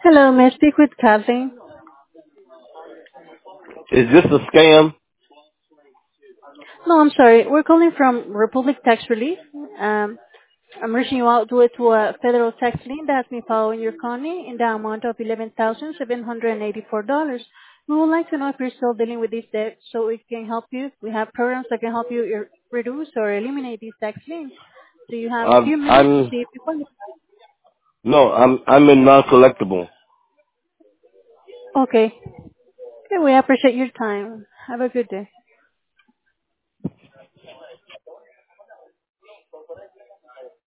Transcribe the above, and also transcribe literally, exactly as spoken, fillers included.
Hello, may I speak with Kathleen? Is this a scam? No, I'm sorry. We're calling from Republic Tax Relief. Um, I'm reaching you out due to a federal tax lien that has been filed in your county in the amount of eleven thousand seven hundred eighty-four dollars. We would like to know if you're still dealing with this debt so we can help you. We have programs that can help you er- reduce or eliminate these tax liens. Do you have a I'm few minutes to I'm see if you qualify? no, I'm I'm in non-collectible. Okay. Okay, we appreciate your time. Have a good day.